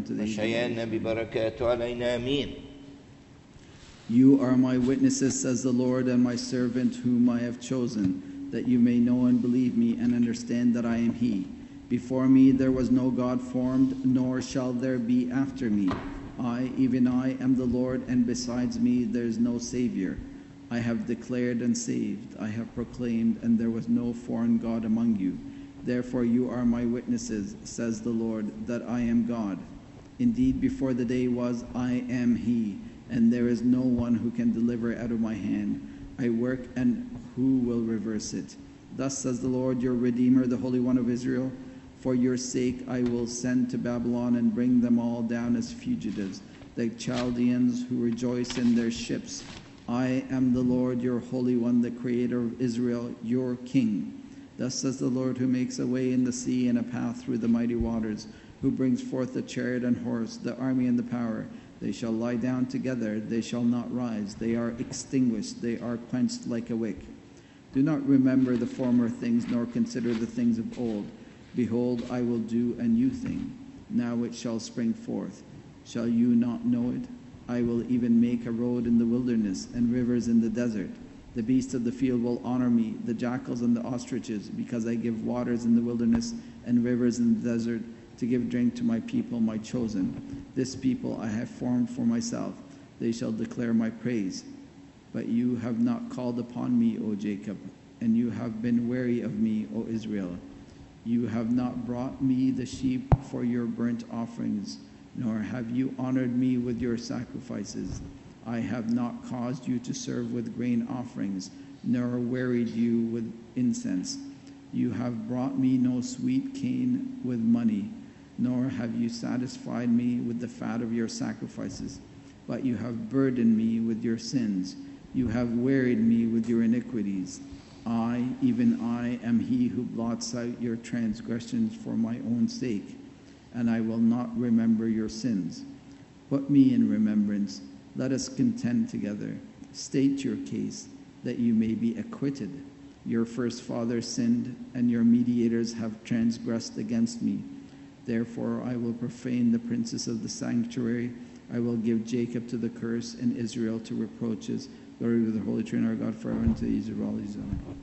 unto the age of all وشيعنا ages. ببركاته علينا آمين. You are my witnesses, says the Lord, and my servant whom I have chosen, that you may know and believe me and understand that I am He. Before me there was no God formed, nor shall there be after me. I, even I, am the Lord, and besides me there is no Savior. I have declared and saved, I have proclaimed, and there was no foreign God among you. Therefore you are my witnesses, says the Lord, that I am God. Indeed, before the day was, I am He, and there is no one who can deliver out of my hand. I work, and who will reverse it? Thus says the Lord, your Redeemer, the Holy One of Israel. For your sake I will send to Babylon and bring them all down as fugitives, the Chaldeans who rejoice in their ships. I am the Lord, your Holy One, the Creator of Israel, your King. Thus says the Lord, who makes a way in the sea and a path through the mighty waters, who brings forth the chariot and horse, the army and the power. They shall lie down together, they shall not rise. They are extinguished, they are quenched like a wick. Do not remember the former things, nor consider the things of old. Behold, I will do a new thing. Now it shall spring forth. Shall you not know it? I will even make a road in the wilderness and rivers in the desert. The beasts of the field will honor me, the jackals and the ostriches, because I give waters in the wilderness and rivers in the desert, to give drink to my people, my chosen. This people I have formed for myself. They shall declare my praise. But you have not called upon me, O Jacob, and you have been weary of me, O Israel. You have not brought me the sheep for your burnt offerings, nor have you honored me with your sacrifices. I have not caused you to serve with grain offerings, nor wearied you with incense. You have brought me no sweet cane with money, nor have you satisfied me with the fat of your sacrifices. But you have burdened me with your sins. You have wearied me with your iniquities. I, even I, am he who blots out your transgressions for my own sake, and I will not remember your sins. Put me in remembrance. Let us contend together. State your case, that you may be acquitted. Your first fathers sinned, and your mediators have transgressed against me. Therefore I will profane the princes of the sanctuary. I will give Jacob to the curse, and Israel to reproaches. Glory to the Holy Trinity, our God, forever and to the age of all ages. Amen.